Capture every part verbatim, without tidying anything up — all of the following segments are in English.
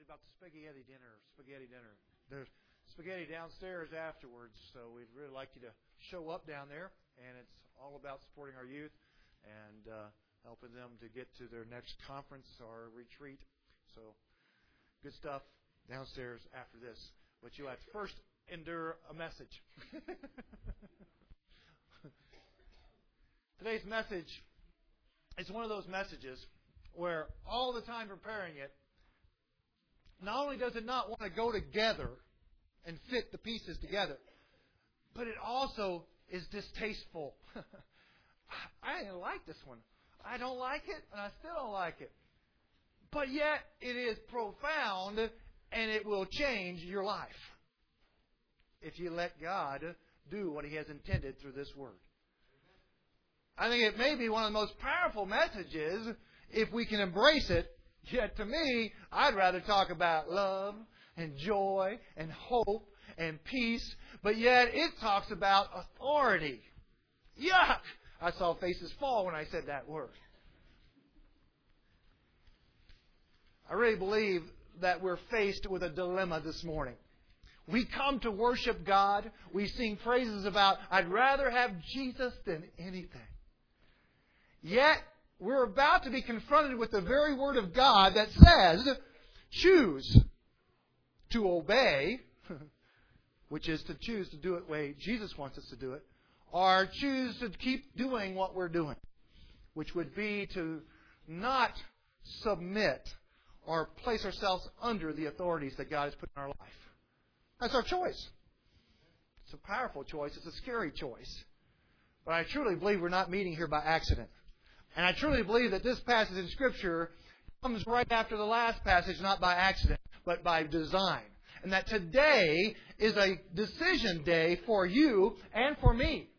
about the spaghetti dinner. Spaghetti dinner. There's spaghetti downstairs afterwards, so we'd really like you to show up down there. And it's all about supporting our youth and uh, helping them to get to their next conference or retreat. So, good stuff downstairs after this. But you have to first endure a message. Today's message is one of those messages where all the time preparing it, not only does it not want to go together and fit the pieces together, but it also is distasteful. I didn't like this one. I don't like it, and I still don't like it. But yet, it is profound, and it will change your life if you let God do what He has intended through this Word. I think it may be one of the most powerful messages if we can embrace it. Yet to me, I'd rather talk about love and joy and hope and peace. But yet it talks about authority. Yuck! I saw faces fall when I said that word. I really believe that we're faced with a dilemma this morning. We come to worship God. We sing praises about, I'd rather have Jesus than anything. Yet, we're about to be confronted with the very Word of God that says, choose to obey, which is to choose to do it the way Jesus wants us to do it, or choose to keep doing what we're doing, which would be to not submit or place ourselves under the authorities that God has put in our life. That's our choice. It's a powerful choice. It's a scary choice. But I truly believe we're not meeting here by accident. And I truly believe that this passage in Scripture comes right after the last passage, not by accident, but by design. And that today is a decision day for you and for me.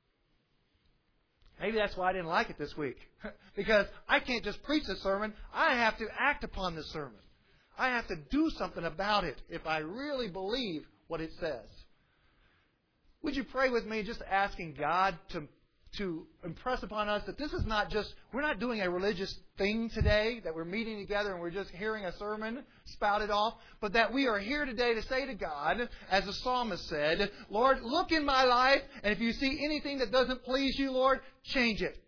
Maybe that's why I didn't like it this week. Because I can't just preach the sermon. I have to act upon the sermon. I have to do something about it if I really believe what it says. Would you pray with me just asking God to to impress upon us that this is not just, we're not doing a religious thing today, that we're meeting together and we're just hearing a sermon spouted off, but that we are here today to say to God, as the psalmist said, Lord, look in my life, and if you see anything that doesn't please you, Lord, change it.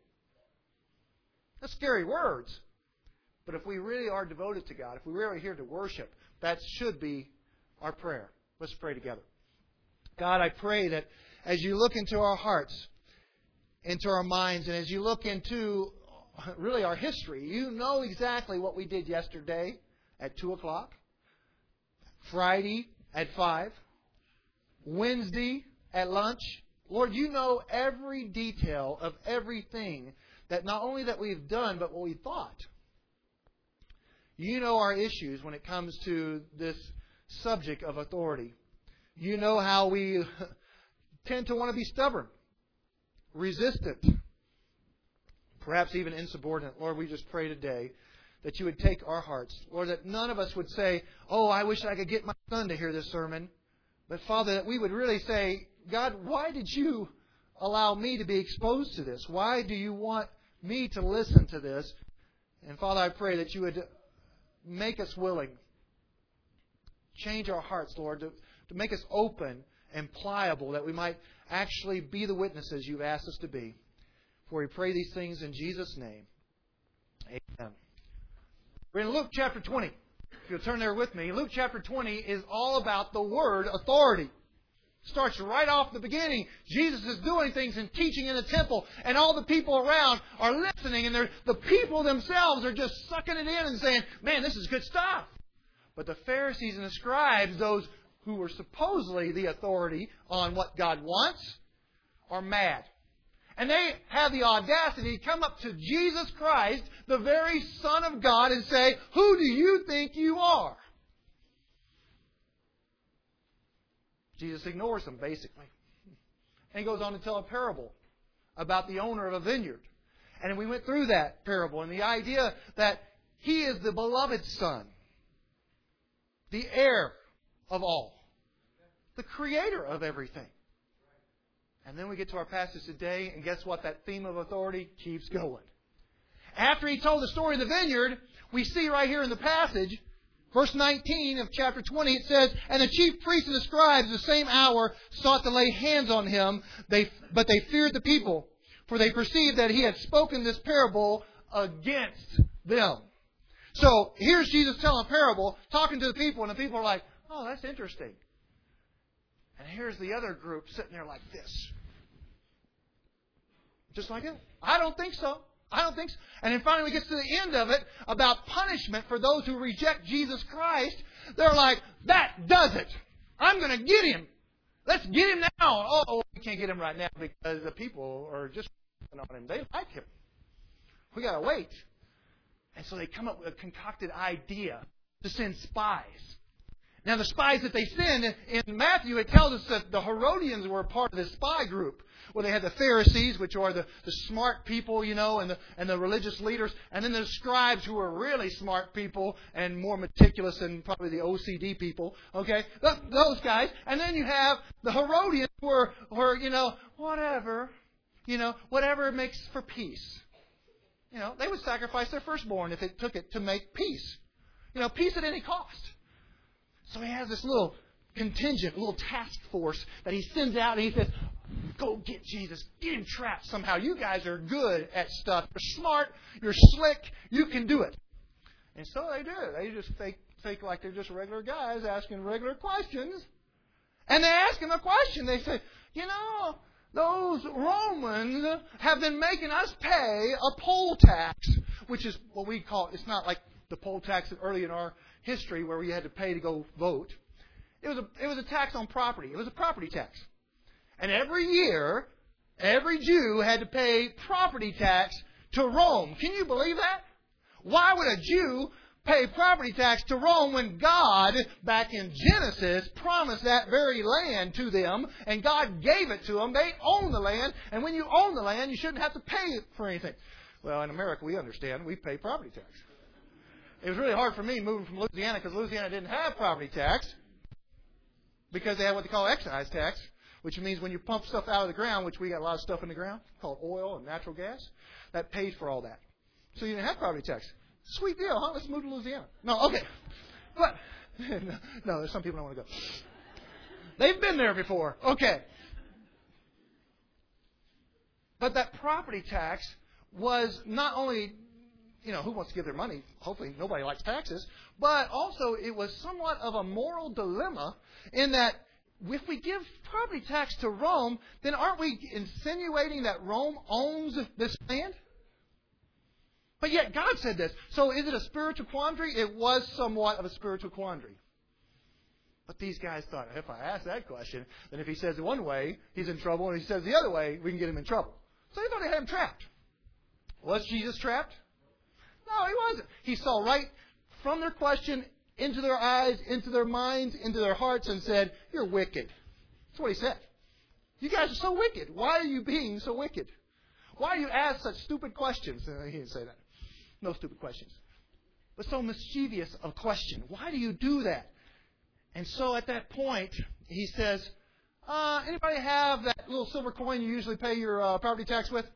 That's scary words. But if we really are devoted to God, if we really are here to worship, that should be our prayer. Let's pray together. God, I pray that as you look into our hearts, into our minds, and as you look into really our history, you know exactly what we did yesterday at two o'clock, Friday at five, Wednesday at lunch. Lord, you know every detail of everything that not only that we've done, but what we thought. You know our issues when it comes to this subject of authority. You know how we tend to want to be stubborn, resistant, perhaps even insubordinate. Lord, we just pray today that you would take our hearts. Lord, that none of us would say, oh, I wish I could get my son to hear this sermon. But Father, that we would really say, God, why did you allow me to be exposed to this? Why do you want me to listen to this? And Father, I pray that you would make us willing. Change our hearts, Lord, to, to make us open and pliable, that we might actually be the witnesses you've asked us to be. For we pray these things in Jesus' name. Amen. We're in Luke chapter twenty. If you'll turn there with me. Luke chapter twenty is all about the word authority. Starts right off the beginning. Jesus is doing things and teaching in the temple, and all the people around are listening, and the people themselves are just sucking it in and saying, man, this is good stuff. But the Pharisees and the scribes, those who were supposedly the authority on what God wants, are mad. And they have the audacity to come up to Jesus Christ, the very Son of God, and say, who do you think you are? Jesus ignores them, basically. And he goes on to tell a parable about the owner of a vineyard. And we went through that parable and the idea that he is the beloved Son, the heir of all, the creator of everything. And then we get to our passage today, and guess what? That theme of authority keeps going. After he told the story of the vineyard, we see right here in the passage Verse nineteen of chapter twenty, it says, "And the chief priests and the scribes the same hour sought to lay hands on him, they, but they feared the people, for they perceived that he had spoken this parable against them." So here's Jesus telling a parable, talking to the people, and the people are like, "Oh, that's interesting." And here's the other group sitting there like this. Just like it. I don't think so. I don't think so. And then finally we get to the end of it about punishment for those who reject Jesus Christ. They're like, "That does it. I'm going to get him. Let's get him now." Oh, we can't get him right now because the people are just on him. They like him. We got to wait. And so they come up with a concocted idea to send spies. Now the spies that they send, in Matthew it tells us that the Herodians were a part of this spy group. Well, they had the Pharisees, which are the, the smart people, you know, and the, and the religious leaders. And then the scribes, who are really smart people and more meticulous than probably the O C D people. Okay? Those guys. And then you have the Herodians, who are, who are, you know, whatever. You know, whatever makes for peace. You know, they would sacrifice their firstborn if it took it to make peace. You know, peace at any cost. So he has this little contingent, little task force that he sends out, and he says, "Go get Jesus. Get him trapped somehow. You guys are good at stuff. You're smart. You're slick. You can do it." And so they do. They just fake, fake like they're just regular guys asking regular questions. And they ask him a question. They say, "You know, those Romans have been making us pay a poll tax," which is what we call, it's not like the poll tax early in our history where we had to pay to go vote. It was a, it was a tax on property. It was a property tax. And every year, every Jew had to pay property tax to Rome. Can you believe that? Why would a Jew pay property tax to Rome when God, back in Genesis, promised that very land to them, and God gave it to them? They own the land, and when you own the land, you shouldn't have to pay for anything. Well, in America, we understand. We pay property tax. It was really hard for me moving from Louisiana because Louisiana didn't have property tax because they had what they call excise tax, which means when you pump stuff out of the ground, which we got a lot of stuff in the ground called oil and natural gas, that pays for all that. So you didn't have property tax. Sweet deal, huh? Let's move to Louisiana. No, okay. But, no, there's some people don't want to go. They've been there before. Okay. But that property tax was not only, you know, who wants to give their money? Hopefully nobody likes taxes. But also it was somewhat of a moral dilemma in that if we give property tax to Rome, then aren't we insinuating that Rome owns this land? But yet God said this. So is it a spiritual quandary? It was somewhat of a spiritual quandary. But these guys thought, if I ask that question, then if he says it one way, he's in trouble. And if he says the other way, we can get him in trouble. So they thought they had him trapped. Was Jesus trapped? No, he wasn't. He saw right from their question into their eyes, into their minds, into their hearts, and said, "You're wicked." That's what he said. "You guys are so wicked. Why are you being so wicked? Why do you ask such stupid questions?" Uh, he didn't say that. No stupid questions. But so mischievous a question. Why do you do that? And so at that point, he says, uh, anybody have that little silver coin you usually pay your uh, property tax with?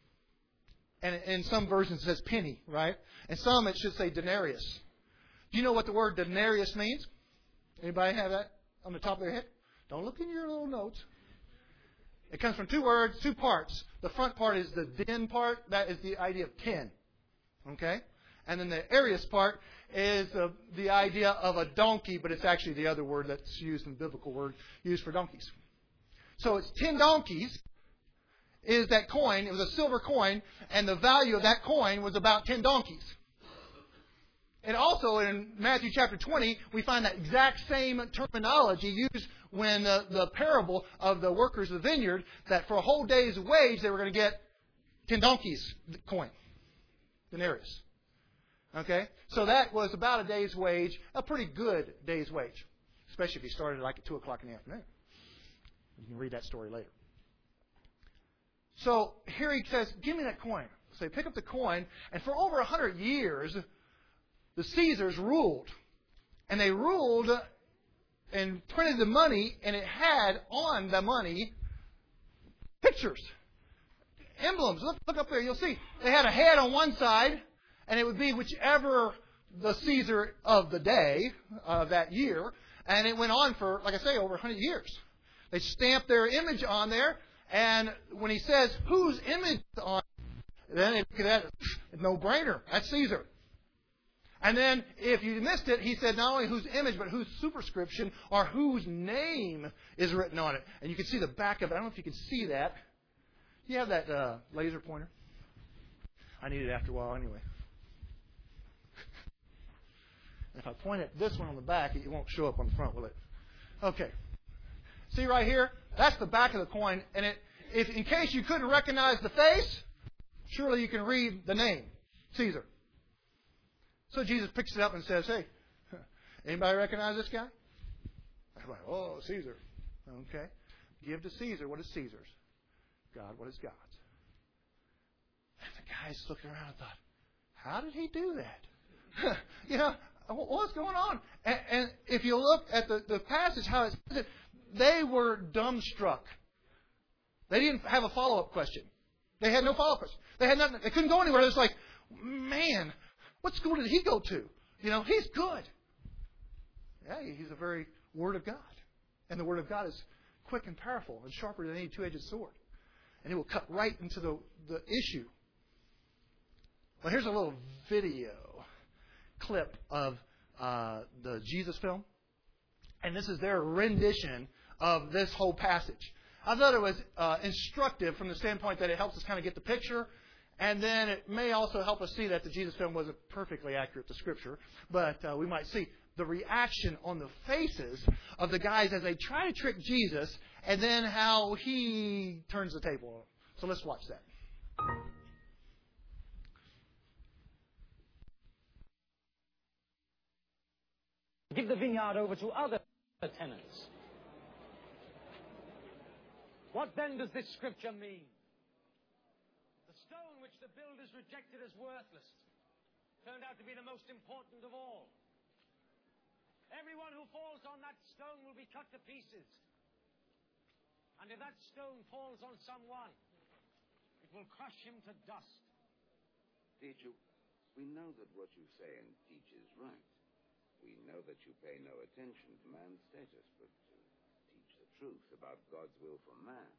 And in some versions it says penny, right? And some it should say denarius. Do you know what the word denarius means? Anybody have that on the top of their head? Don't look in your little notes. It comes from two words, two parts. The front part is the den part. That is the idea of ten. Okay? And then the arius part is the, the idea of a donkey, but it's actually the other word that's used in the biblical word used for donkeys. So it's ten donkeys is that coin. It was a silver coin, and the value of that coin was about ten donkeys. And also in Matthew chapter twenty, we find that exact same terminology used when the, the parable of the workers of the vineyard, that for a whole day's wage they were going to get ten donkeys coin, denarius. Okay? So that was about a day's wage, a pretty good day's wage, especially if you started like at two o'clock in the afternoon. You can read that story later. So here he says, "Give me that coin." So they pick up the coin, and for over a hundred years, the Caesars ruled. And they ruled and printed the money, and it had on the money pictures, emblems. Look, look up there, you'll see. They had a head on one side, and it would be whichever the Caesar of the day, uh, that year. And it went on for, like I say, over one hundred years. They stamped their image on there. And when he says, whose image is on it, then it, that's a no-brainer. That's Caesar. And then, if you missed it, he said not only whose image, but whose superscription or whose name is written on it. And you can see the back of it. I don't know if you can see that. Do you have that uh, laser pointer? I need it after a while anyway. If I point at this one on the back, it won't show up on the front, will it? Okay. See right here? That's the back of the coin. And it, if in case you couldn't recognize the face, surely you can read the name, Caesar. So Jesus picks it up and says, hey, anybody recognize this guy? I'm like, oh, Caesar. Okay. Give to Caesar what is Caesar's. God what is God's. And the guys looked around and thought, how did he do that? you know, what's going on? And, and if you look at the, the passage, how it says it, they were dumbstruck. They didn't have a follow-up question. They had no follow-up question. They had nothing. They couldn't go anywhere. It was like, man, what school did he go to? You know, he's good. Yeah, he's a very Word of God. And the Word of God is quick and powerful and sharper than any two-edged sword. And it will cut right into the, the issue. Well, here's a little video clip of uh, the Jesus film. And this is their rendition of this whole passage. I thought it was uh, instructive from the standpoint that it helps us kind of get the picture. And then it may also help us see that the Jesus film wasn't perfectly accurate to Scripture. But uh, we might see the reaction on the faces of the guys as they try to trick Jesus, and then how he turns the table on them. So let's watch that. Give the vineyard over to other tenants. What then does this Scripture mean? The stone which the builders rejected as worthless turned out to be the most important of all. Everyone who falls on that stone will be cut to pieces. And if that stone falls on someone, it will crush him to dust. Teacher, we know that what you say and teach is right. We know that you pay no attention to man's status, but to teach the truth about God's will for man.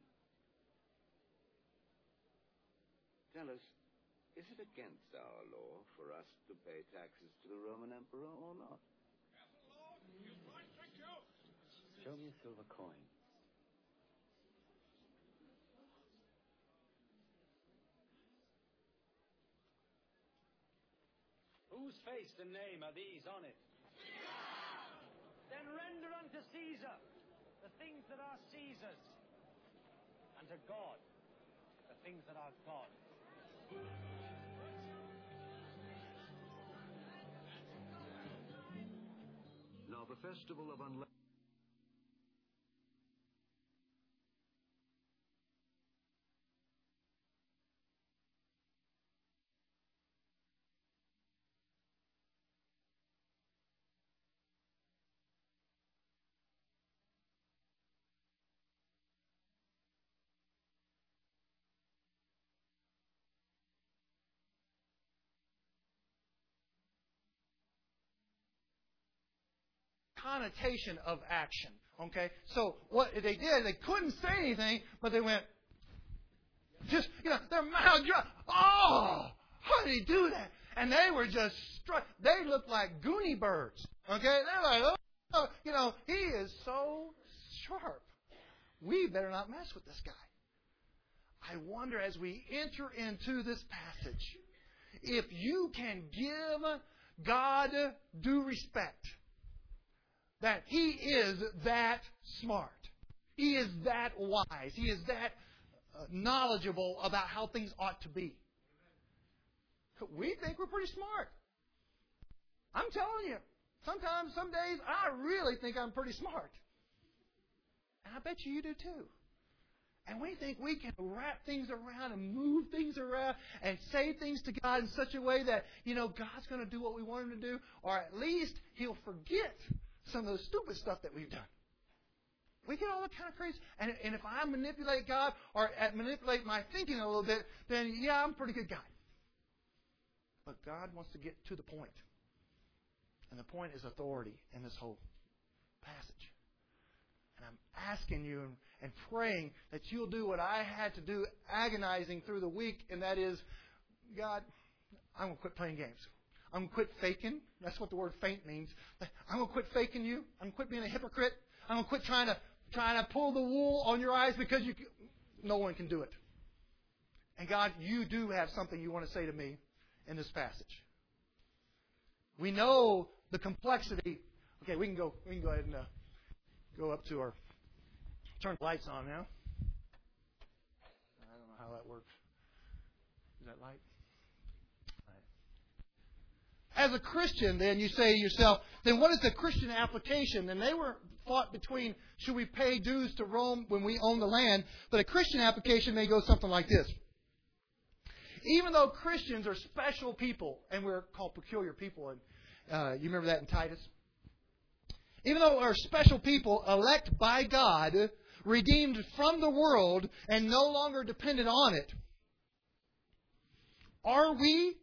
Tell us, is it against our law for us to pay taxes to the Roman Emperor or not? Show me a silver coin. Whose face and name are these on it? Then render unto Caesar the things that are Caesar's, and to God the things that are God's. Now the festival of unleavened connotation of action. Okay? So what they did, they couldn't say anything, but they went, just, you know, their mouth dropped. Oh, how did he do that? And they were just struck. They looked like Goonie birds. Okay? They're like, oh, you know, he is so sharp. We better not mess with this guy. I wonder as we enter into this passage, if you can give God due respect, that He is that smart. He is that wise. He is that uh, knowledgeable about how things ought to be. We think we're pretty smart. I'm telling you, sometimes, some days, I really think I'm pretty smart. And I bet you you do too. And we think we can wrap things around and move things around and say things to God in such a way that, you know, God's going to do what we want Him to do, or at least He'll forget some of the stupid stuff that we've done. We get all that kind of crazy. And, and if I manipulate God or manipulate my thinking a little bit, then yeah, I'm a pretty good guy. But God wants to get to the point. And the point is authority in this whole passage. And I'm asking you and praying that you'll do what I had to do, agonizing through the week, and that is, God, I'm going to quit playing games. I'm going to quit faking. That's what the word faint means. I'm going to quit faking you. I'm going to quit being a hypocrite. I'm going to quit trying to trying to pull the wool on your eyes because you no one can do it. And God, you do have something you want to say to me in this passage. We know the complexity. Okay, we can go. We can go ahead and uh, go up to our turn the lights on now. I don't know how that works. Is that light? As a Christian, then, you say to yourself, then what is the Christian application? And they were fought between, should we pay dues to Rome when we own the land? But a Christian application may go something like this. Even though Christians are special people, and we're called peculiar people, and uh, you remember that in Titus? Even though we're special people, elect by God, redeemed from the world, and no longer dependent on it, are we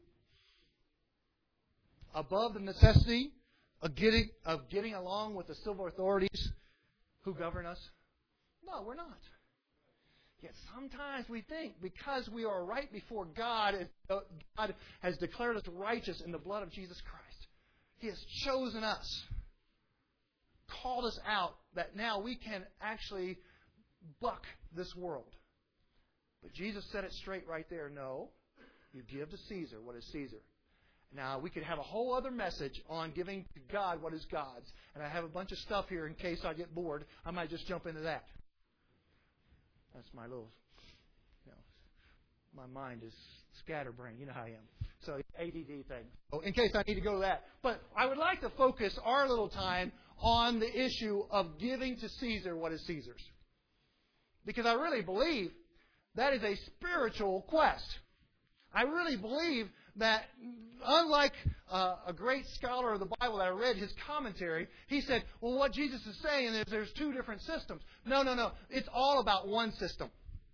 above the necessity of getting of getting along with the civil authorities who govern us? No, we're not. Yet sometimes we think because we are right before God, God has declared us righteous in the blood of Jesus Christ. He has chosen us, called us out, that now we can actually buck this world. But Jesus said it straight right there. No, you give to Caesar what is Caesar. Now, we could have a whole other message on giving to God what is God's. And I have a bunch of stuff here in case I get bored. I might just jump into that. That's my little, you know, my mind is scatterbrained. You know how I am. So, A D D thing. So, in case I need to go to that. But I would like to focus our little time on the issue of giving to Caesar what is Caesar's. Because I really believe that is a spiritual quest. I really believe that unlike uh, a great scholar of the Bible that I read his commentary, he said, well, what Jesus is saying is there's two different systems. No, no, no. It's all about one system.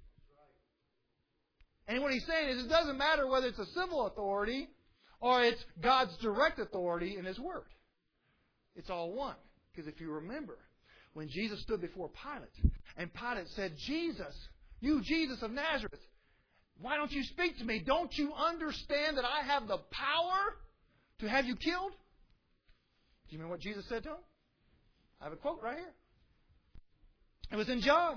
And what he's saying is it doesn't matter whether it's a civil authority or it's God's direct authority in His Word. It's all one. Because if you remember, when Jesus stood before Pilate, and Pilate said, Jesus, you Jesus of Nazareth, why don't you speak to me? Don't you understand that I have the power to have you killed? Do you remember what Jesus said to him? I have a quote right here. It was in John.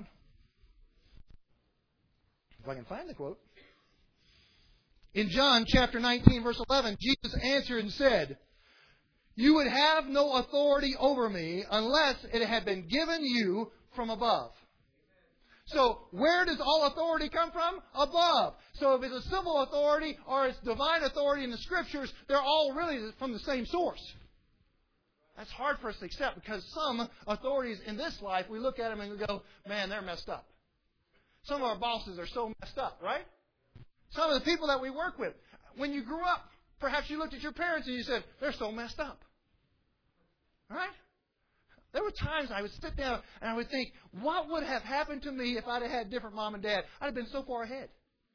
If I can find the quote. In John chapter nineteen, verse eleven, Jesus answered and said, you would have no authority over me unless it had been given you from above. So, where does all authority come from? Above. So, if it's a civil authority or it's divine authority in the Scriptures, they're all really from the same source. That's hard for us to accept because some authorities in this life, we look at them and we go, man, they're messed up. Some of our bosses are so messed up, right? Some of the people that we work with, when you grew up, perhaps you looked at your parents and you said, they're so messed up. Right? There were times I would sit down and I would think, what would have happened to me if I'd have had a different mom and dad? I'd have been so far ahead.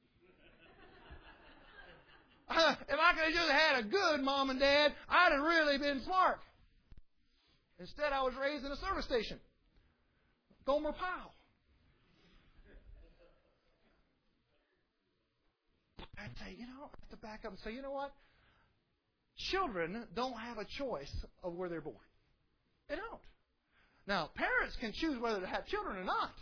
Uh, if I could have just had a good mom and dad, I'd have really been smart. Instead, I was raised in a service station. Gomer Pyle. I'd say, you know, I have to back up and say, you know what? Children don't have a choice of where they're born. They don't. Now, parents can choose whether to have children or not.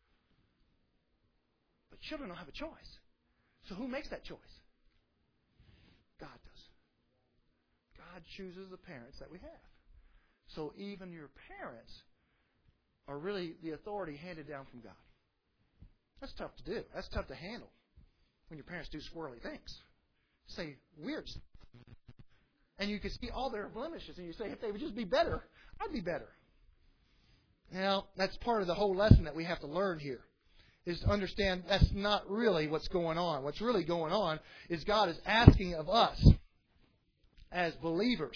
But children don't have a choice. So who makes that choice? God does. God chooses the parents that we have. So even your parents are really the authority handed down from God. That's tough to do. That's tough to handle when your parents do squirrely things. Say weird stuff. And you can see all their blemishes and you say, if they would just be better, I'd be better. Now, that's part of the whole lesson that we have to learn here, is to understand that's not really what's going on. What's really going on is God is asking of us as believers,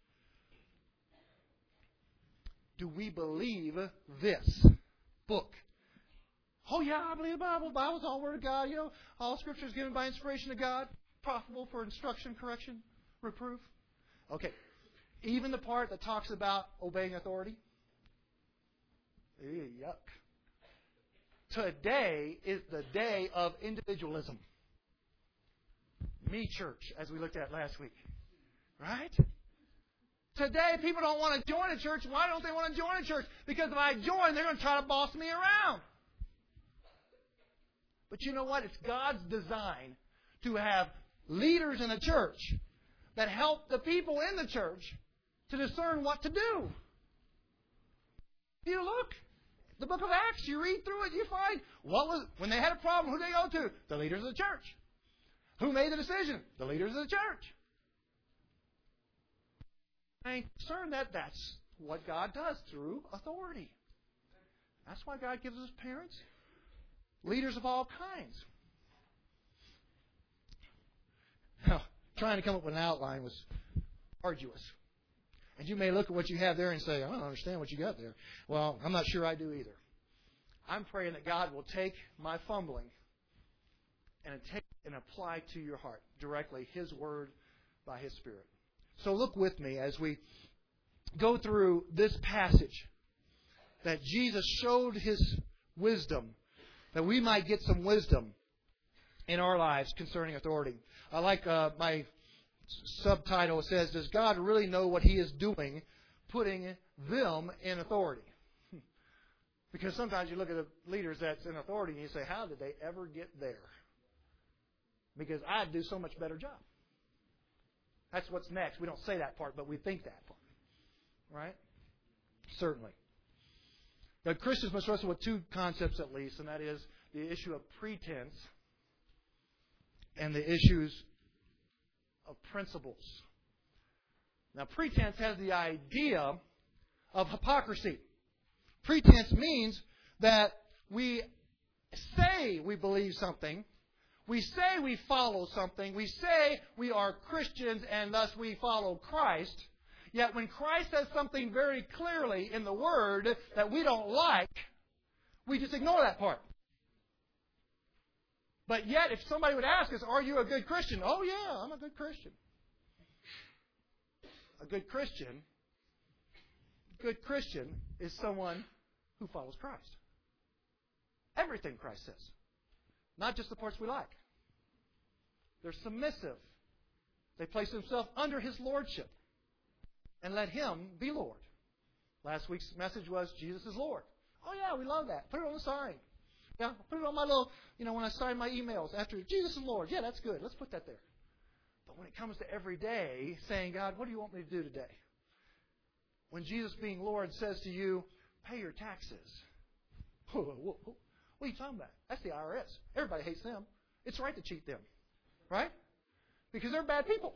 do we believe this book? Oh, yeah, I believe the Bible. The Bible's all Word of God. You know, all Scripture is given by inspiration of God, profitable for instruction, correction, reproof. Okay. Even the part that talks about obeying authority. Ew, yuck. Today is the day of individualism. Me church, as we looked at last week. Right? Today, people don't want to join a church. Why don't they want to join a church? Because if I join, they're going to try to boss me around. But you know what? It's God's design to have leaders in a church that help the people in the church to discern what to do. You look, the book of Acts, you read through it, you find what was when they had a problem, who did they go to? The leaders of the church. Who made the decision? The leaders of the church. I'm concerned that that's what God does through authority. That's why God gives us parents, leaders of all kinds. Now, trying to come up with an outline was arduous. And you may look at what you have there and say, I don't understand what you got there. Well, I'm not sure I do either. I'm praying that God will take my fumbling and take and apply to your heart directly His Word by His Spirit. So look with me as we go through this passage that Jesus showed His wisdom, that we might get some wisdom in our lives concerning authority. I like uh, my subtitle says, does God really know what He is doing putting them in authority? Because sometimes you look at the leaders that's in authority and you say, how did they ever get there? Because I'd do so much better job. That's what's next. We don't say that part, but we think that part. Right? Certainly. But Christians must wrestle with two concepts at least, and that is the issue of pretense and the issues of principles. Now, pretense has the idea of hypocrisy. Pretense means that we say we believe something, we say we follow something, we say we are Christians and thus we follow Christ, yet when Christ says something very clearly in the Word that we don't like, we just ignore that part. But yet, if somebody would ask us, are you a good Christian? Oh, yeah, I'm a good Christian. A good Christian, good Christian is someone who follows Christ. Everything Christ says. Not just the parts we like. They're submissive. They place themselves under His lordship and let Him be Lord. Last week's message was Jesus is Lord. Oh, yeah, we love that. Put it on the sign. Yeah, put it on my little, you know, when I sign my emails after Jesus is Lord. Yeah, that's good. Let's put that there. But when it comes to every day, saying, God, what do you want me to do today? When Jesus being Lord says to you, pay your taxes. What are you talking about? That's the I R S. Everybody hates them. It's right to cheat them. Right? Because they're bad people.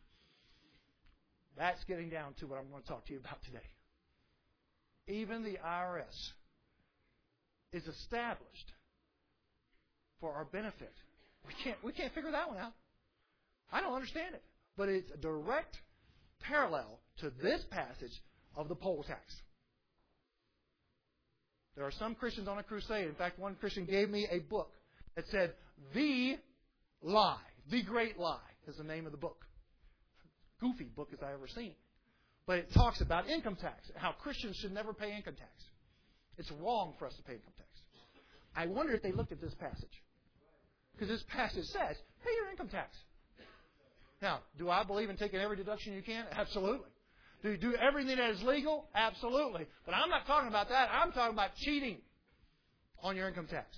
That's getting down to what I'm going to talk to you about today. Even the I R S is established for our benefit. We can't we can't figure that one out. I don't understand it. But it's a direct parallel to this passage of the poll tax. There are some Christians on a crusade. In fact, one Christian gave me a book that said, The Lie, The Great Lie is the name of the book. Goofy book as I ever seen. But it talks about income tax, how Christians should never pay income tax. It's wrong for us to pay income tax. I wonder if they looked at this passage. Because this passage says, pay your income tax. Now, do I believe in taking every deduction you can? Absolutely. Do you do everything that is legal? Absolutely. But I'm not talking about that. I'm talking about cheating on your income tax.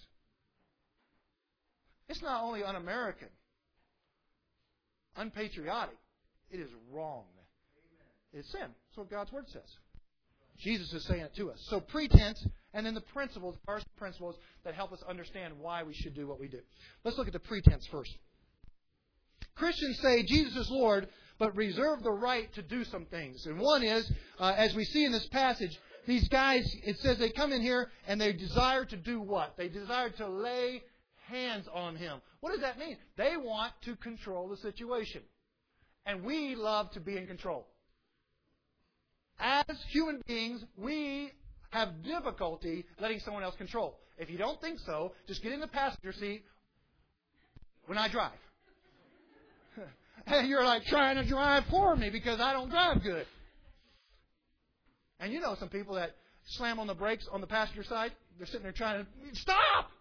It's not only un-American, unpatriotic. It is wrong. It's sin. That's what God's Word says. Jesus is saying it to us. So pretense and then the principles are principles that help us understand why we should do what we do. Let's look at the pretense first. Christians say Jesus is Lord, but reserve the right to do some things. And one is, uh, as we see in this passage, these guys, it says they come in here and they desire to do what? They desire to lay hands on Him. What does that mean? They want to control the situation. And we love to be in control. As human beings, we have difficulty letting someone else control. If you don't think so, just get in the passenger seat when I drive. And you're like trying to drive for me because I don't drive good. And you know some people that slam on the brakes on the passenger side. They're sitting there trying to, stop!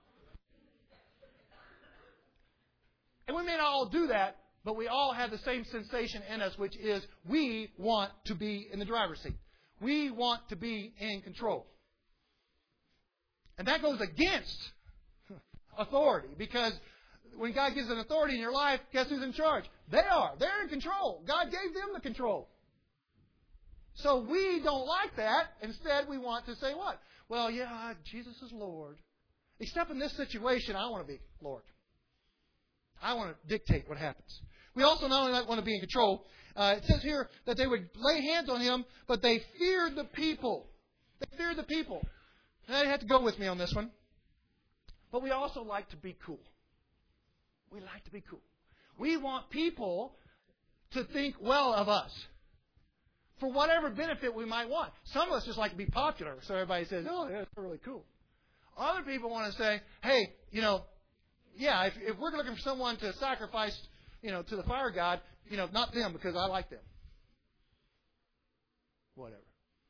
And we may not all do that, but we all have the same sensation in us, which is we want to be in the driver's seat. We want to be in control. And that goes against authority, because when God gives an authority in your life, guess who's in charge? They are. They're in control. God gave them the control. So we don't like that. Instead, we want to say what? Well, yeah, Jesus is Lord. Except in this situation, I want to be Lord. I want to dictate what happens. We also not only want to be in control, uh, it says here that they would lay hands on him, but they feared the people. They feared the people. Now, you have to go with me on this one. But we also like to be cool. We like to be cool. We want people to think well of us for whatever benefit we might want. Some of us just like to be popular, so everybody says, oh, yeah, that's really cool. Other people want to say, hey, you know, yeah, if, if we're looking for someone to sacrifice, you know, to the fire god, you know, not them because I like them. Whatever.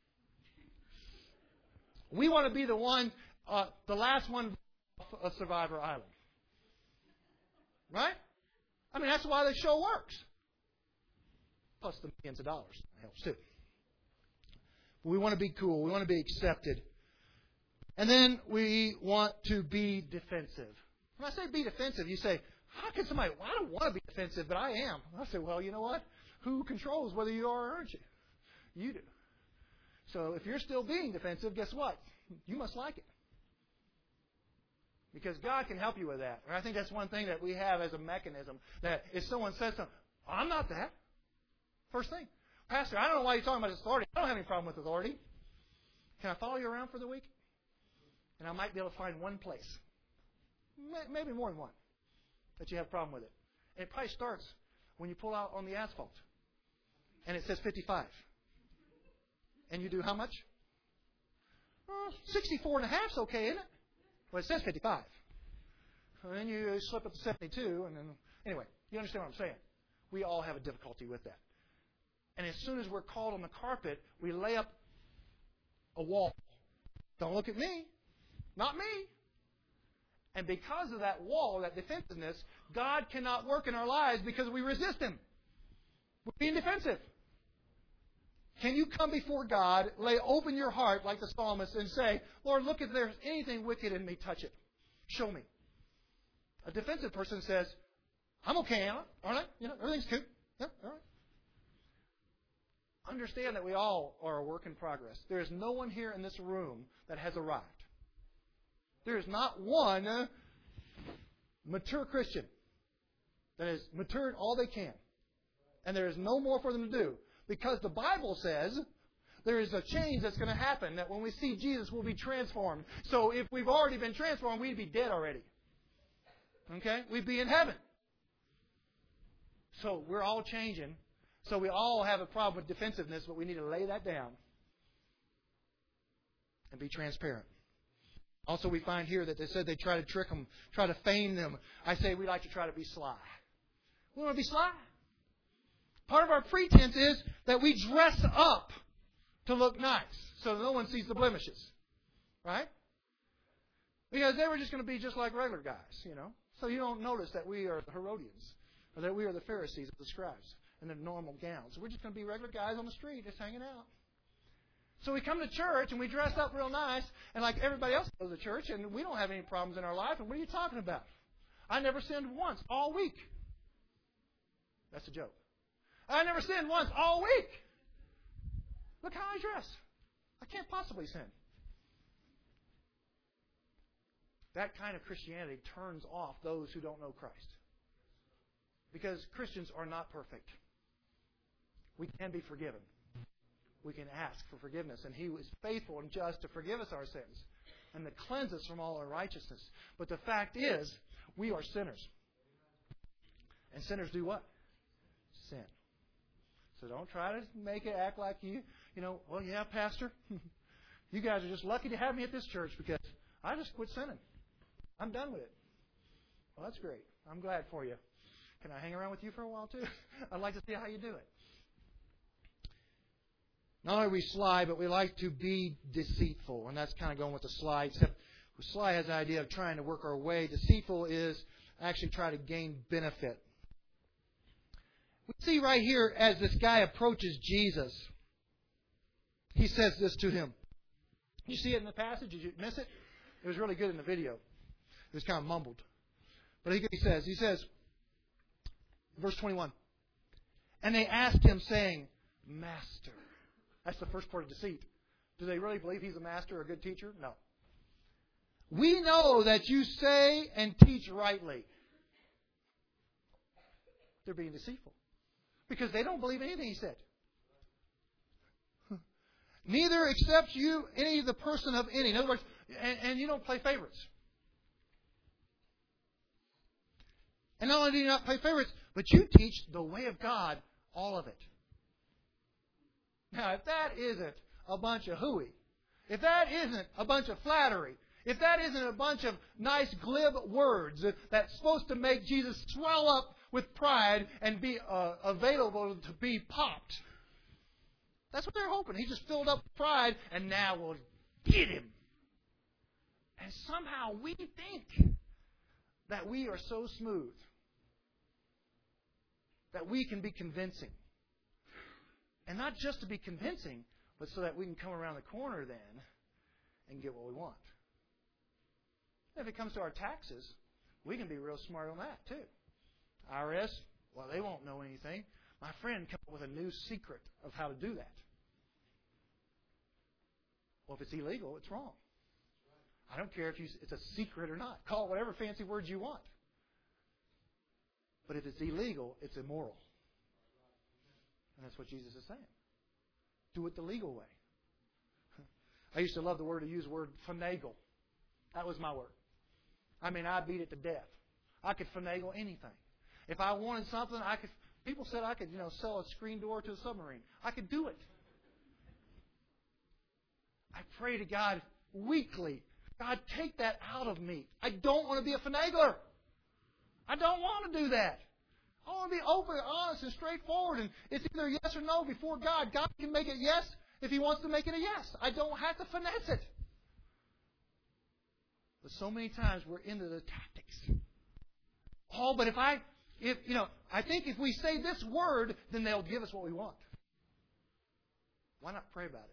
We want to be the one, uh, the last one of Survivor Island. Right? I mean, that's why the show works. Plus the millions of dollars. That helps too. But we want to be cool. We want to be accepted. And then we want to be defensive. When I say be defensive, you say, how can somebody, well, I don't want to be defensive, but I am. I say, well, you know what? Who controls whether you are or aren't you? You do. So if you're still being defensive, guess what? You must like it. Because God can help you with that. And I think that's one thing that we have as a mechanism, that if someone says something, I'm not that. First thing. Pastor, I don't know why you're talking about authority. I don't have any problem with authority. Can I follow you around for the week? And I might be able to find one place, maybe more than one, that you have a problem with it. And it probably starts when you pull out on the asphalt. And it says fifty-five. And you do how much? Uh, sixty-four and a half is okay, isn't it? Well, it says fifty-five. And then you slip up to seventy-two. And then, anyway, you understand what I'm saying. We all have a difficulty with that. And as soon as we're called on the carpet, we lay up a wall. Don't look at me. Not me. And because of that wall, that defensiveness, God cannot work in our lives because we resist Him. We're being defensive. Can you come before God, lay open your heart like the psalmist and say, Lord, look if there's anything wicked in me, touch it. Show me. A defensive person says, I'm okay, Alan. All right? You know, everything's good. Yeah, all right. Understand that we all are a work in progress. There is no one here in this room that has arrived. There is not one uh, mature Christian that has matured all they can. And there is no more for them to do. Because the Bible says there is a change that's going to happen, that when we see Jesus, we'll be transformed. So if we've already been transformed, we'd be dead already. Okay? We'd be in heaven. So we're all changing. So we all have a problem with defensiveness, but we need to lay that down and be transparent. Also, we find here that they said they try to trick them, try to feign them. I say we like to try to be sly. We want to be sly. Part of our pretense is that we dress up to look nice so no one sees the blemishes. Right? Because they were just going to be just like regular guys, you know. So you don't notice that we are the Herodians or that we are the Pharisees or the scribes in their normal gowns. We're just going to be regular guys on the street just hanging out. So we come to church and we dress up real nice and like everybody else goes to church and we don't have any problems in our life. And what are you talking about? I never sinned once all week. That's a joke. I never sinned once all week. Look how I dress. I can't possibly sin. That kind of Christianity turns off those who don't know Christ. Because Christians are not perfect. We can be forgiven. We can ask for forgiveness. And He is faithful and just to forgive us our sins and to cleanse us from all unrighteousness. But the fact is, we are sinners. And sinners do what? Sin. So don't try to make it act like you, you know, well, yeah, Pastor, you guys are just lucky to have me at this church because I just quit sinning. I'm done with it. Well, that's great. I'm glad for you. Can I hang around with you for a while, too? I'd like to see how you do it. Not only are we sly, but we like to be deceitful. And that's kind of going with the sly, except sly has the idea of trying to work our way. Deceitful is actually try to gain benefit. We see right here as this guy approaches Jesus, he says this to him. You see it in the passage? Did you miss it? It was really good in the video. It was kind of mumbled. But he says, he says, verse twenty-one, and they asked him, saying, Master. That's the first part of deceit. Do they really believe he's a master or a good teacher? No. We know that you say and teach rightly. They're being deceitful. Because they don't believe anything he said. Neither accepts you any of the person of any. In other words, and, and you don't play favorites. And not only do you not play favorites, but you teach the way of God, all of it. Now, if that isn't a bunch of hooey, if that isn't a bunch of flattery, if that isn't a bunch of nice glib words that's supposed to make Jesus swell up with pride and be uh, available to be popped, that's what they're hoping. He just filled up with pride, and now we'll get him. And somehow we think that we are so smooth that we can be convincing. And not just to be convincing, but so that we can come around the corner then and get what we want. If it comes to our taxes, we can be real smart on that too. I R S, well, they won't know anything. My friend came up with a new secret of how to do that. Well, if it's illegal, it's wrong. I don't care if you, it's a secret or not. Call it whatever fancy words you want. But if it's illegal, it's immoral. And that's what Jesus is saying. Do it the legal way. I used to love the word, to use the word finagle. That was my word. I mean, I beat it to death. I could finagle anything. If I wanted something, I could. People said I could, you know, sell a screen door to a submarine. I could do it. I pray to God weekly, God, take that out of me. I don't want to be a finagler. I don't want to do that. I want to be open, honest, and straightforward. And it's either yes or no before God. God can make it yes if He wants to make it a yes. I don't have to finesse it. But so many times we're into the tactics. Oh, but if I, if you know, I think if we say this word, then they'll give us what we want. Why not pray about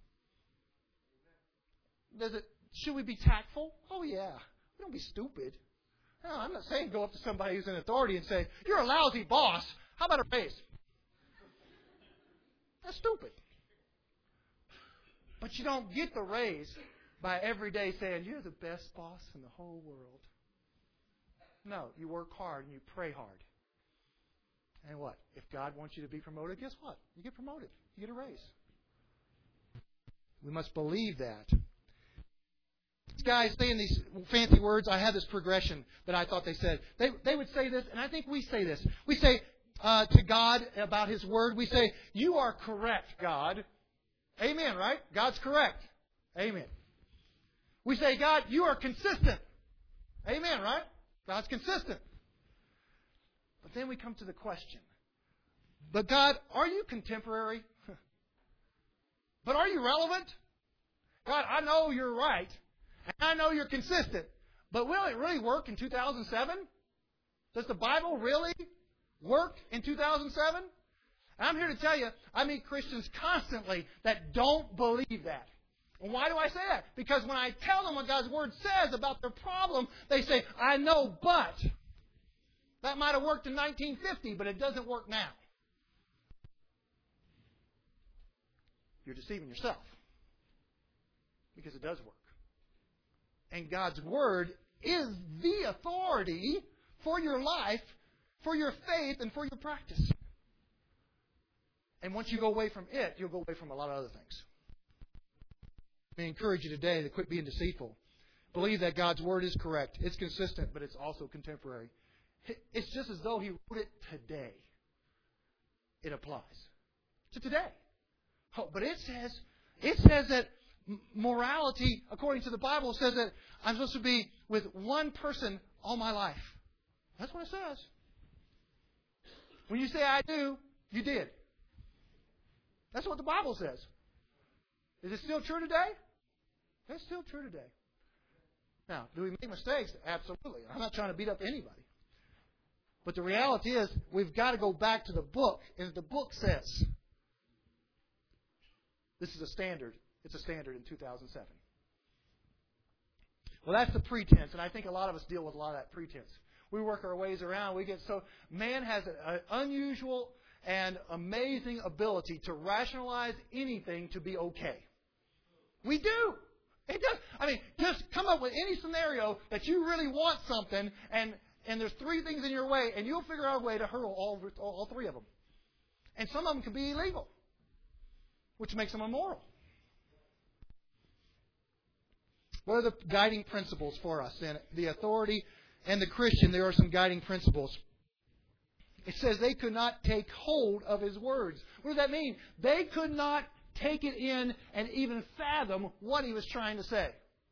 it? Does it? Should we be tactful? Oh yeah. We don't be stupid. No, I'm not saying go up to somebody who's in authority and say, "You're a lousy boss. How about a raise?" That's stupid. But you don't get the raise by every day saying, "You're the best boss in the whole world." No, you work hard and you pray hard. And what? If God wants you to be promoted, guess what? You get promoted. You get a raise. We must believe that. These guys saying these fancy words, I had this progression that I thought they said. They they would say this, and I think we say this. We say uh, to God about His Word, we say, "You are correct, God." Amen, right? God's correct. Amen. We say, "God, you are consistent." Amen, right? God's consistent. But then we come to the question. But God, are you contemporary? But are you relevant? God, I know you're right. And I know you're consistent. But will it really work in two thousand seven? Does the Bible really work in two thousand seven? And I'm here to tell you, I meet Christians constantly that don't believe that. And why do I say that? Because when I tell them what God's Word says about their problem, they say, "I know, but that might have worked in nineteen fifty, but it doesn't work now." You're deceiving yourself. Because it does work. And God's Word is the authority for your life, for your faith, and for your practice. And once you go away from it, you'll go away from a lot of other things. Let me encourage you today to quit being deceitful. Believe that God's Word is correct. It's consistent, but it's also contemporary. It's just as though He wrote it today. It applies to today. Oh, but it says, it says that morality, according to the Bible, says that I'm supposed to be with one person all my life. That's what it says. When you say "I do," you did. That's what the Bible says. Is it still true today? It's still true today. Now, do we make mistakes? Absolutely. I'm not trying to beat up anybody. But the reality is, we've got to go back to the book. And the book says, this is a standard. It's a standard in two thousand seven. Well, that's the pretense. And I think a lot of us deal with a lot of that pretense. We work our ways around. We get so man has an unusual and amazing ability to rationalize anything to be okay. We do. It does. I mean, just come up with any scenario that you really want something, and and there's three things in your way, and you'll figure out a way to hurl all all three of them. And some of them can be illegal, which makes them immoral. What are the guiding principles for us? In the authority and the Christian, there are some guiding principles. It says they could not take hold of His words. What does that mean? They could not take it in and even fathom what He was trying to say.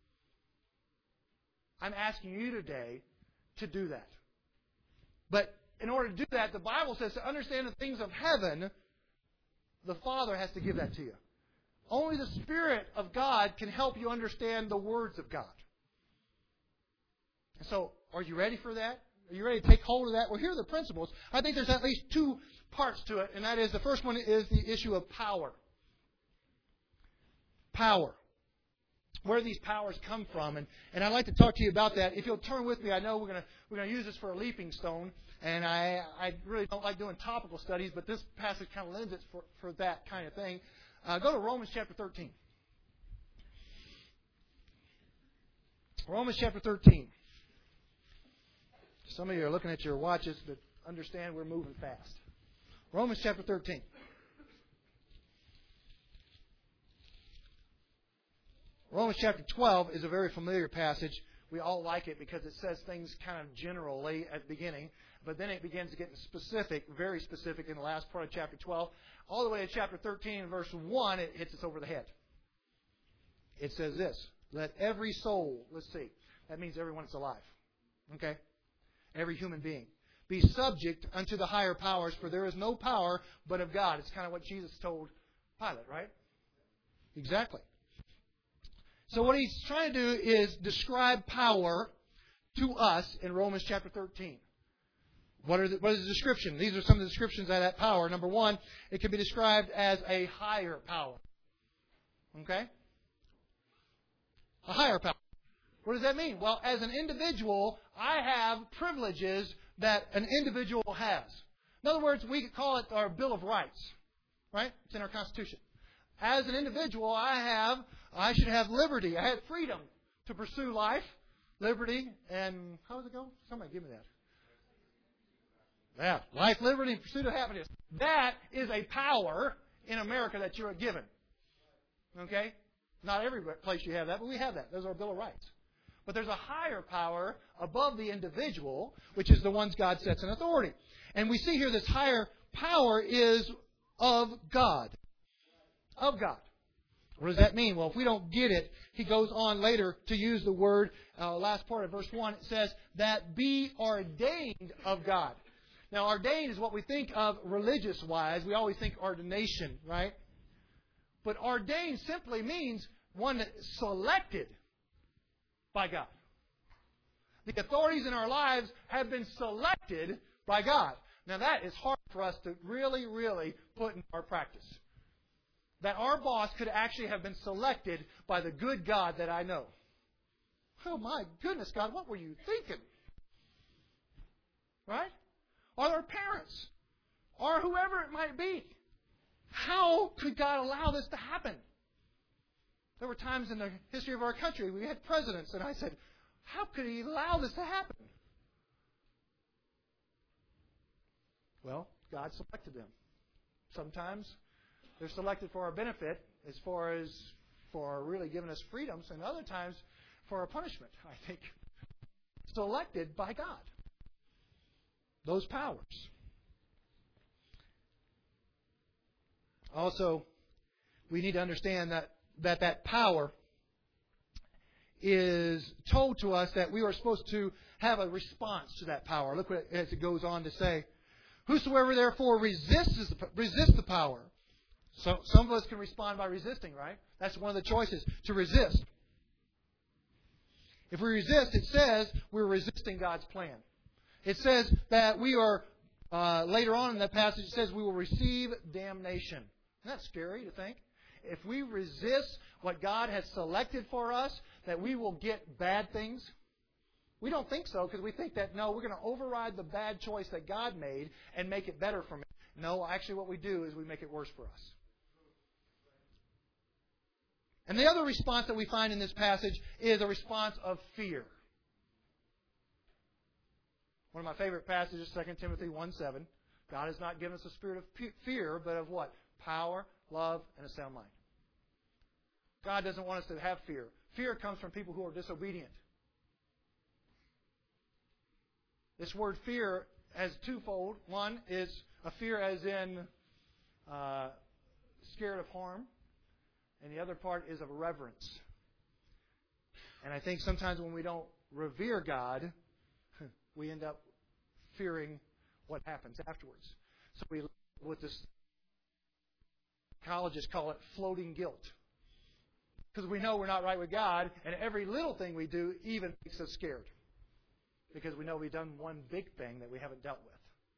I'm asking you today to do that. But in order to do that, the Bible says to understand the things of heaven, the Father has to give that to you. Only the Spirit of God can help you understand the words of God. And so, are you ready for that? Are you ready to take hold of that? Well, here are the principles. I think there's at least two parts to it, and that is, the first one is the issue of power. Power. Where do these powers come from? And, and I'd like to talk to you about that. If you'll turn with me, I know we're going to we're going to use this for a leaping stone, and I I really don't like doing topical studies, but this passage kind of lends it for, for that kind of thing. Uh, go to Romans chapter thirteen. Romans chapter thirteen. Some of you are looking at your watches, but understand we're moving fast. Romans chapter thirteen. Romans chapter twelve is a very familiar passage. We all like it because it says things kind of generally at the beginning, but then it begins to get specific, very specific in the last part of chapter twelve. All the way to chapter thirteen and verse one, it hits us over the head. It says this, let every soul, let's see, that means everyone that's alive, okay? Every human being, be subject unto the higher powers, for there is no power but of God. It's kind of what Jesus told Pilate, right? Exactly. So what he's trying to do is describe power to us in Romans chapter thirteen. What, are the, what is the description? These are some of the descriptions of that power. Number one, it can be described as a higher power. Okay? A higher power. What does that mean? Well, as an individual, I have privileges that an individual has. In other words, we could call it our Bill of Rights. Right? It's in our Constitution. As an individual, I have, I should have liberty. I have freedom to pursue life, liberty, and how does it go? Somebody give me that. Yeah, life, liberty, and pursuit of happiness. That is a power in America that you are given. Okay? Not every place you have that, but we have that. Those are our Bill of Rights. But there's a higher power above the individual, which is the ones God sets in authority. And we see here this higher power is of God. Of God. What does that mean? Well, if we don't get it, he goes on later to use the word, uh, last part of verse one, it says, that be ordained of God. Now, ordained is what we think of religious-wise. We always think ordination, right? But ordained simply means one that's selected by God. The authorities in our lives have been selected by God. Now, that is hard for us to really, really put in our practice. That our boss could actually have been selected by the good God that I know. Oh, my goodness, God, what were you thinking? Right? Or our parents. Or whoever it might be. How could God allow this to happen? There were times in the history of our country we had presidents, and I said, how could He allow this to happen? Well, God selected them. Sometimes they're selected for our benefit as far as for really giving us freedoms, and other times for our punishment, I think. Selected by God. Those powers. Also, we need to understand that that, that power is told to us that we are supposed to have a response to that power. Look what it, as it goes on to say. Whosoever therefore resists, resists the power So some of us can respond by resisting, right? That's one of the choices, to resist. If we resist, it says we're resisting God's plan. It says that we are, uh, later on in that passage, it says we will receive damnation. Isn't that scary to think? If we resist what God has selected for us, that we will get bad things. We don't think so, because we think that, no, we're going to override the bad choice that God made and make it better for me. No, actually what we do is we make it worse for us. And the other response that we find in this passage is a response of fear. One of my favorite passages, Second Timothy one seven. God has not given us a spirit of fear, but of what? Power, love, and a sound mind. God doesn't want us to have fear. Fear comes from people who are disobedient. This word fear has twofold. One is a fear as in uh, scared of harm. And the other part is of reverence. And I think sometimes when we don't revere God, we end up fearing what happens afterwards. So we, what this colleges call it, floating guilt. Because we know we're not right with God, and every little thing we do even makes us scared. Because we know we've done one big thing that we haven't dealt with.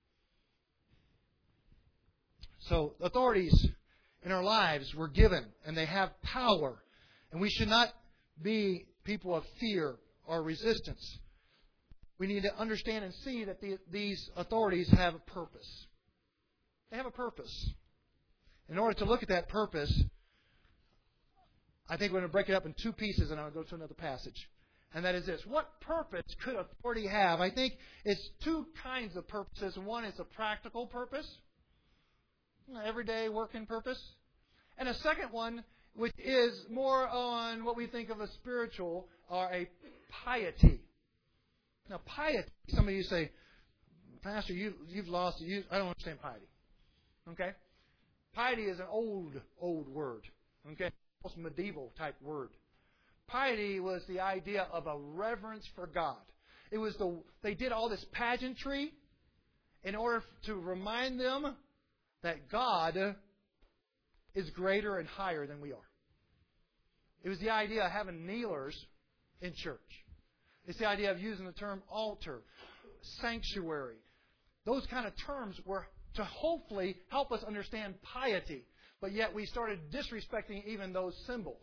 So authorities in our lives were given, and they have power. And we should not be people of fear or resistance. We need to understand and see that the, these authorities have a purpose. They have a purpose. In order to look at that purpose, I think we're going to break it up in two pieces, and I'll go to another passage. And that is this. What purpose could authority have? I think it's two kinds of purposes. One is a practical purpose, everyday working purpose. And a second one, which is more on what we think of as spiritual, or a piety. Now, piety, some of you say, Pastor, you, you've lost it. You, I don't understand piety. Okay? Piety is an old, old word. Okay? Almost medieval type word. Piety was the idea of a reverence for God. It was the they did all this pageantry in order to remind them that God is greater and higher than we are. It was the idea of having kneelers in church. It's the idea of using the term altar, sanctuary. Those kind of terms were to hopefully help us understand piety. But yet we started disrespecting even those symbols.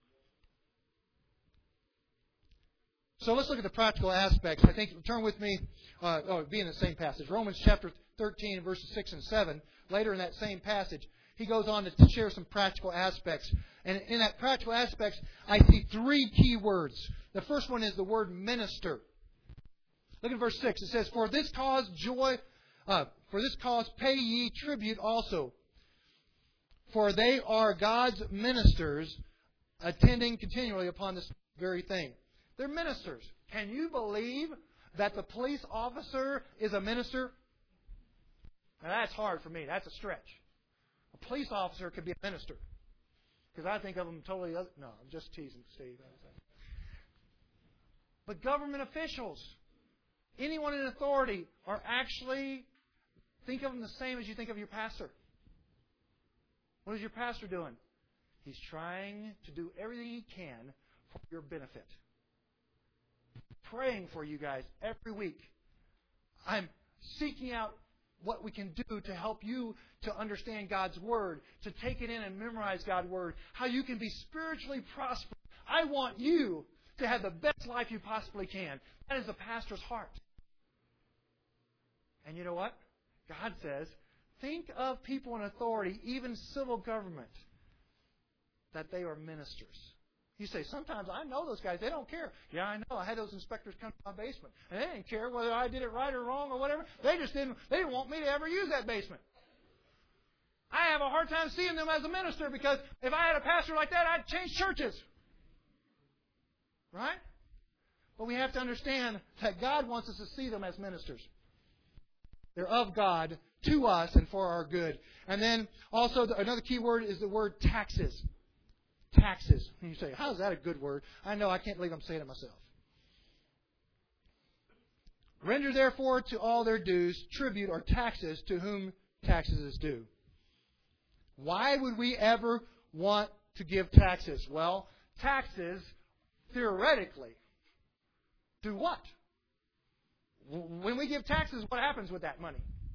So let's look at the practical aspects. I think, turn with me, uh, oh, be in the same passage. Romans chapter thirteen, verses six and seven. Later in that same passage, he goes on to share some practical aspects. And in that practical aspects, I see three key words. The first one is the word minister. Look at verse six. It says, For this cause joy, uh, for this cause pay ye tribute also. For they are God's ministers, attending continually upon this very thing. They're ministers. Can you believe that the police officer is a minister? Now that's hard for me. That's a stretch. A police officer could be a minister. Because I think of them totally other... No, I'm just teasing, Steve. But government officials, anyone in authority, are actually... Think of them the same as you think of your pastor. What is your pastor doing? He's trying to do everything he can for your benefit. Praying for you guys every week. I'm seeking out what we can do to help you to understand God's Word, to take it in and memorize God's Word, how you can be spiritually prosperous. I want you to have the best life you possibly can. That is the pastor's heart. And you know what? God says, think of people in authority, even civil government, that they are ministers. You say, sometimes I know those guys. They don't care. Yeah, I know. I had those inspectors come to my basement. And they didn't care whether I did it right or wrong or whatever. They just didn't, they didn't want me to ever use that basement. I have a hard time seeing them as a minister because if I had a pastor like that, I'd change churches. Right? But we have to understand that God wants us to see them as ministers. They're of God to us and for our good. And then also another key word is the word taxes. Taxes. And you say, how is that a good word? I know, I can't believe I'm saying it myself. Render therefore to all their dues tribute or taxes to whom taxes is due. Why would we ever want to give taxes? Well, taxes, theoretically, do what? When we give taxes, what happens with that money?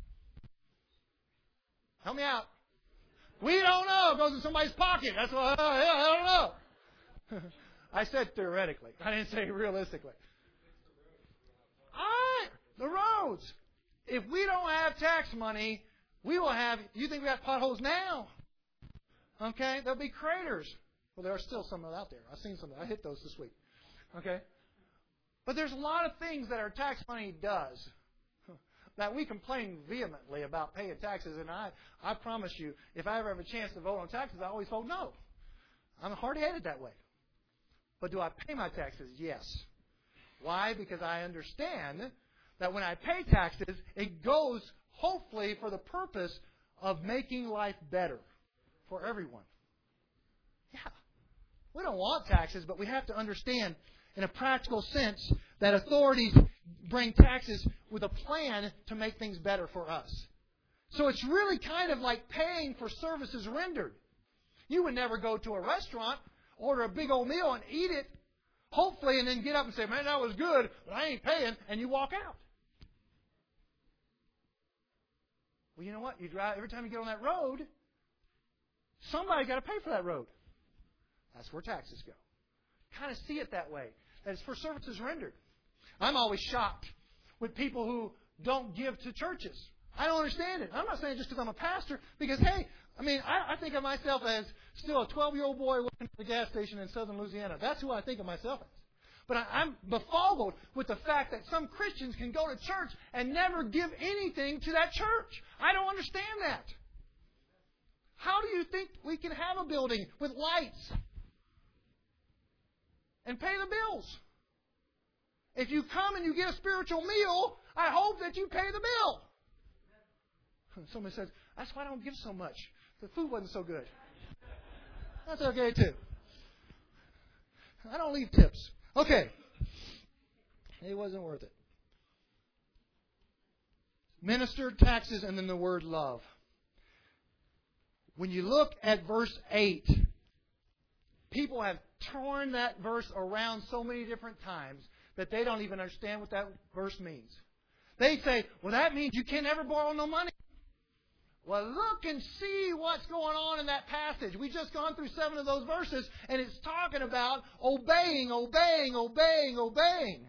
Help me out. We don't know. It goes in somebody's pocket. That's what, uh, I don't know. I said theoretically. I didn't say realistically. All right. The roads. If we don't have tax money, we will have, you think we got potholes now? Okay? There'll be craters. Well, there are still some out there. I've seen some. I hit those this week. Okay? But there's a lot of things that our tax money does that we complain vehemently about paying taxes. And I, I promise you, if I ever have a chance to vote on taxes, I always vote no. I'm hard-headed that way. But do I pay my taxes? Yes. Why? Because I understand that when I pay taxes, it goes hopefully for the purpose of making life better for everyone. Yeah. We don't want taxes, but we have to understand in a practical sense that authorities bring taxes with a plan to make things better for us. So it's really kind of like paying for services rendered. You would never go to a restaurant, order a big old meal and eat it, hopefully, and then get up and say, man, that was good, but I ain't paying, and you walk out. Well, you know what? You drive every time you get on that road, somebody got to pay for that road. That's where taxes go. Kind of see it that way. That it's for services rendered. I'm always shocked with people who don't give to churches. I don't understand it. I'm not saying just because I'm a pastor, because, hey, I mean, I, I think of myself as still a twelve-year-old boy working at the gas station in southern Louisiana. That's who I think of myself as. But I, I'm befuddled with the fact that some Christians can go to church and never give anything to that church. I don't understand that. How do you think we can have a building with lights and pay the bills? If you come and you get a spiritual meal, I hope that you pay the bill. Somebody says, that's why I don't give so much. The food wasn't so good. That's okay, too. I don't leave tips. Okay. It wasn't worth it. Minister, taxes, and then the word love. When you look at verse eight, people have torn that verse around so many different times that they don't even understand what that verse means. They say, well, that means you can never borrow no money. Well, look and see what's going on in that passage. We've just gone through seven of those verses, and it's talking about obeying, obeying, obeying, obeying.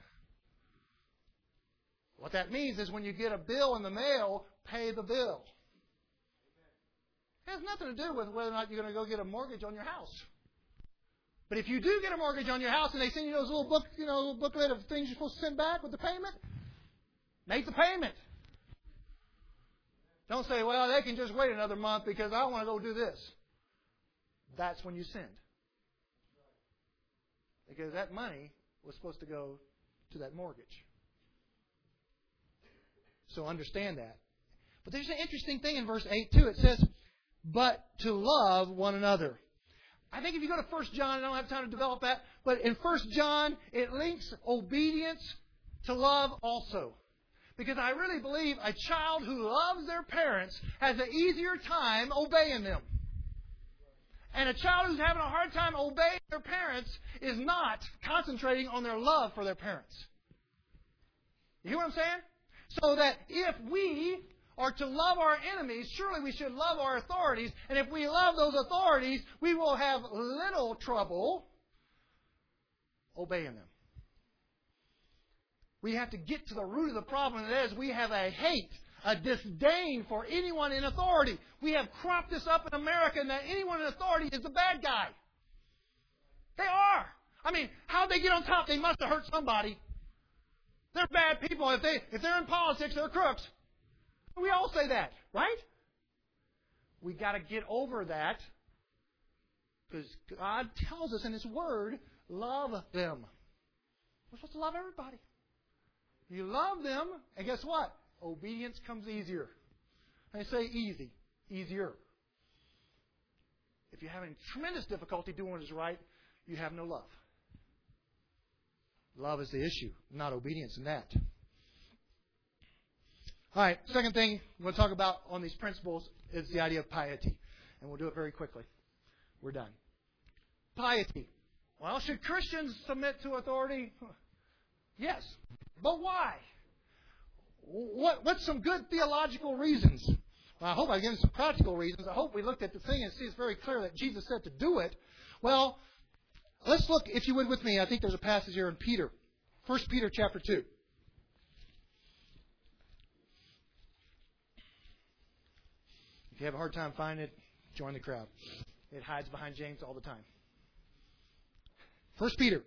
What that means is when you get a bill in the mail, pay the bill. It has nothing to do with whether or not you're going to go get a mortgage on your house. But if you do get a mortgage on your house and they send you those little book, you know, little booklet of things you're supposed to send back with the payment, make the payment. Don't say, well, they can just wait another month because I want to go do this. That's when you sinned. Because that money was supposed to go to that mortgage. So understand that. But there's an interesting thing in verse eight too. It says, but to love one another. I think if you go to First John, I don't have time to develop that, but in First John, it links obedience to love also. Because I really believe a child who loves their parents has an easier time obeying them. And a child who's having a hard time obeying their parents is not concentrating on their love for their parents. You hear what I'm saying? So that if we are to love our enemies, surely we should love our authorities. And if we love those authorities, we will have little trouble obeying them. We have to get to the root of the problem. And that is we have a hate, a disdain for anyone in authority. We have cropped this up in America and that anyone in authority is the bad guy. They are. I mean, how'd they get on top? They must have hurt somebody. They're bad people. If, they, if they're in politics, they're crooks. We all say that, right? We got to get over that because God tells us in His Word, love them. We're supposed to love everybody. You love them, and guess what? Obedience comes easier. I say easy, easier. If you're having tremendous difficulty doing what is right, you have no love. Love is the issue, not obedience in that. All right, second thing we're going to talk about on these principles is the idea of piety. and we'll do it very quickly. We're done. Piety. Well, should Christians submit to authority? Yes. But why? What, what's some good theological reasons? Well, I hope I've given some practical reasons. I hope we looked at the thing and see it's very clear that Jesus said to do it. Well, let's look, if you would, with me. I think there's a passage here in Peter. First Peter chapter two. If you have a hard time finding it, join the crowd. It hides behind James all the time. First Peter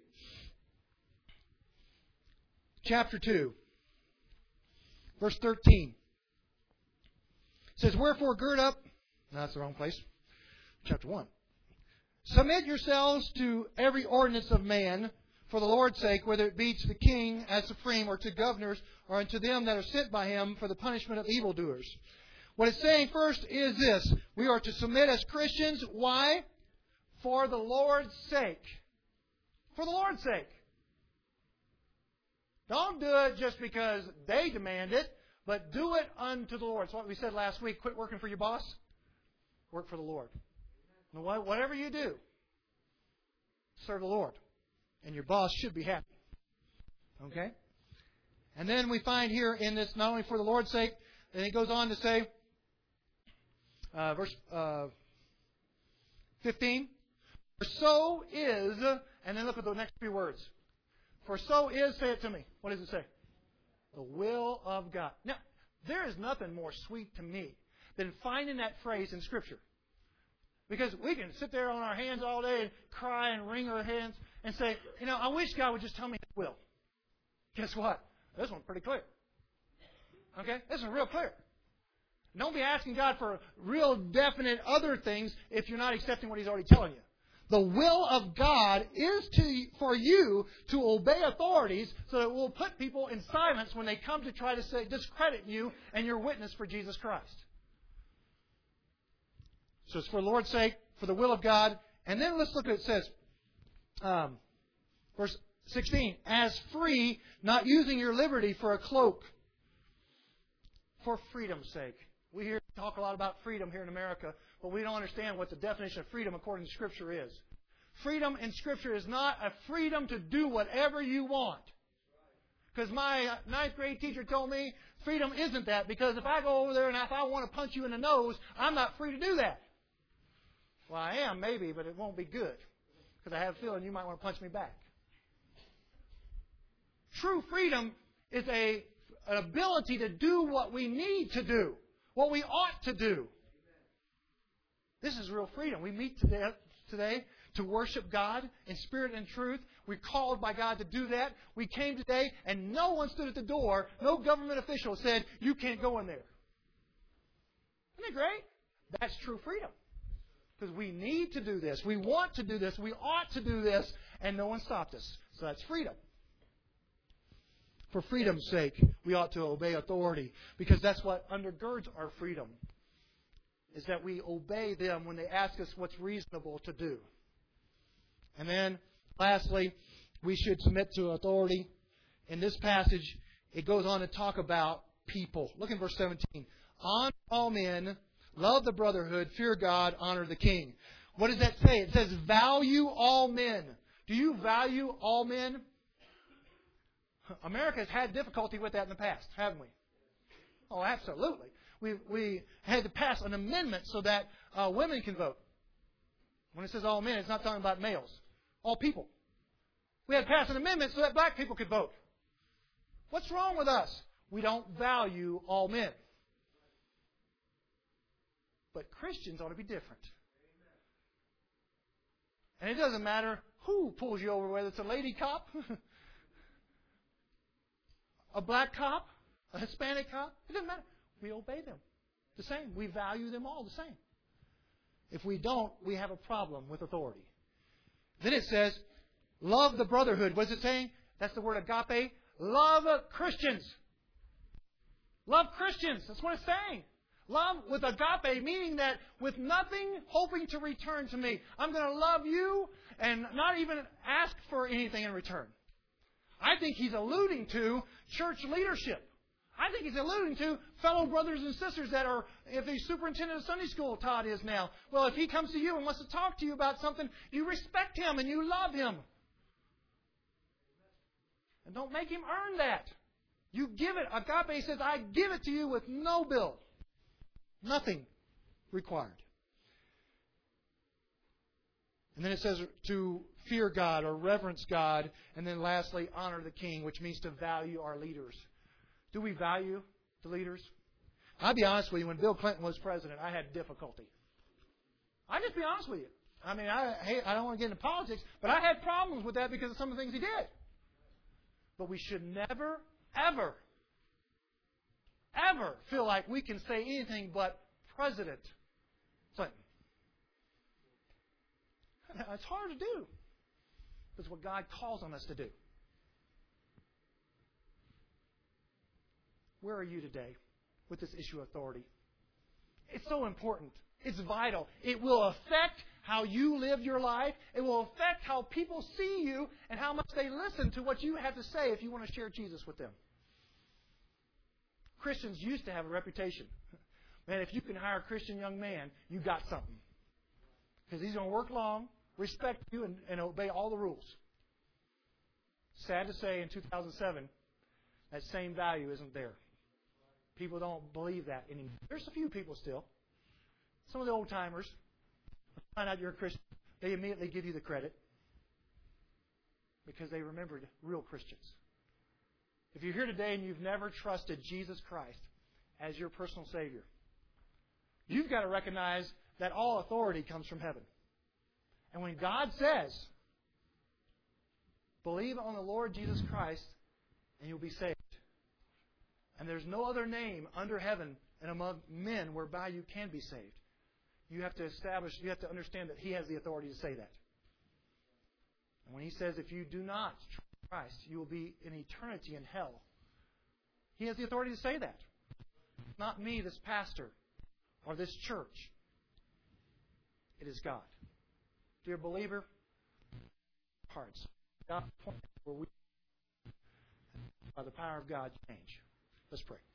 chapter two, verse thirteen. It says, wherefore gird up. No, that's the wrong place. Chapter one. Submit yourselves to every ordinance of man for the Lord's sake, whether it be to the king as supreme, or to governors, or unto them that are sent by him for the punishment of evildoers. What it's saying first is this. We are to submit as Christians. Why? For the Lord's sake. For the Lord's sake. Don't do it just because they demand it, but do it unto the Lord. It's what we said last week. Quit working for your boss. Work for the Lord. Whatever you do, serve the Lord. And your boss should be happy. Okay? And then we find here in this, not only for the Lord's sake, then it goes on to say, uh, verse uh, fifteen, for so is, and then look at the next few words. For so is, say it to me. What does it say? The will of God. Now, there is nothing more sweet to me than finding that phrase in Scripture. Because we can sit there on our hands all day and cry and wring our hands and say, you know, I wish God would just tell me His will. Guess what? This one's pretty clear. Okay? This is real clear. Don't be asking God for real definite other things if you're not accepting what He's already telling you. The will of God is to for you to obey authorities so that it will put people in silence when they come to try to say discredit you and your witness for Jesus Christ. So it's for the Lord's sake, for the will of God. And then let's look at what it says. Um, verse sixteen. As free, not using your liberty for a cloak. For freedom's sake. We hear talk a lot about freedom here in America, but we don't understand what the definition of freedom according to Scripture is. Freedom in Scripture is not a freedom to do whatever you want. Because my ninth grade teacher told me freedom isn't that, because if I go over there and if I want to punch you in the nose, I'm not free to do that. Well, I am, maybe, but it won't be good. Because I have a feeling you might want to punch me back. True freedom is a, an ability to do what we need to do. What we ought to do. This is real freedom. We meet today, today to worship God in spirit and truth. We're called by God to do that. We came today and no one stood at the door. No government official said, you can't go in there. Isn't that great? That's true freedom. Because we need to do this. We want to do this. We ought to do this. And no one stopped us. So that's freedom. For freedom's sake, we ought to obey authority. Because that's what undergirds our freedom. Is that we obey them when they ask us what's reasonable to do. And then, lastly, we should submit to authority. In this passage, it goes on to talk about people. Look in verse seventeen. Honor all men, love the brotherhood, fear God, honor the king. What does that say? It says value all men. Do you value all men? America has had difficulty with that in the past, haven't we? Oh, absolutely. We we had to pass an amendment so that uh, women can vote. When it says all men, it's not talking about males. All people. We had to pass an amendment so that black people could vote. What's wrong with us? We don't value all men. But Christians ought to be different. And it doesn't matter who pulls you over, whether it's a lady cop, a black cop, a Hispanic cop. It doesn't matter. We obey them the same. We value them all the same. If we don't, we have a problem with authority. Then it says, love the brotherhood. What is it saying? That's the word agape. Love Christians. Love Christians. That's what it's saying. Love with agape, meaning that with nothing hoping to return to me. I'm going to love you and not even ask for anything in return. I think he's alluding to church leadership. I think he's alluding to fellow brothers and sisters that are, if the superintendent of Sunday school, Todd is now. Well, if he comes to you and wants to talk to you about something, you respect him and you love him. And don't make him earn that. You give it. Agape says, I give it to you with no bill. Nothing required. And then it says to fear God or reverence God. And then lastly, honor the king, which means to value our leaders. Do we value the leaders? I'll be honest with you, when Bill Clinton was president, I had difficulty. I'll just be honest with you. I mean, I hate, I don't want to get into politics, but I had problems with that because of some of the things he did. But we should never, ever, ever feel like we can say anything but President Clinton. It's hard to do. It's what God calls on us to do. Where are you today with this issue of authority? It's so important. It's vital. It will affect how you live your life. It will affect how people see you and how much they listen to what you have to say if you want to share Jesus with them. Christians used to have a reputation. Man, if you can hire a Christian young man, you got something. Because he's going to work long, respect you, and, and obey all the rules. Sad to say, in two thousand seven, that same value isn't there. People don't believe that anymore. There's a few people still. Some of the old-timers, find out you're a Christian, they immediately give you the credit because they remembered real Christians. If you're here today and you've never trusted Jesus Christ as your personal Savior, you've got to recognize that all authority comes from heaven. And when God says, believe on the Lord Jesus Christ and you'll be saved. And there's no other name under heaven and among men whereby you can be saved. You have to establish, you have to understand that He has the authority to say that. And when He says, if you do not trust Christ, you will be in eternity in hell. He has the authority to say that. Not me, this pastor, or this church. It is God. Dear believer, hearts. God, where we, by the power of God, change. Let's pray.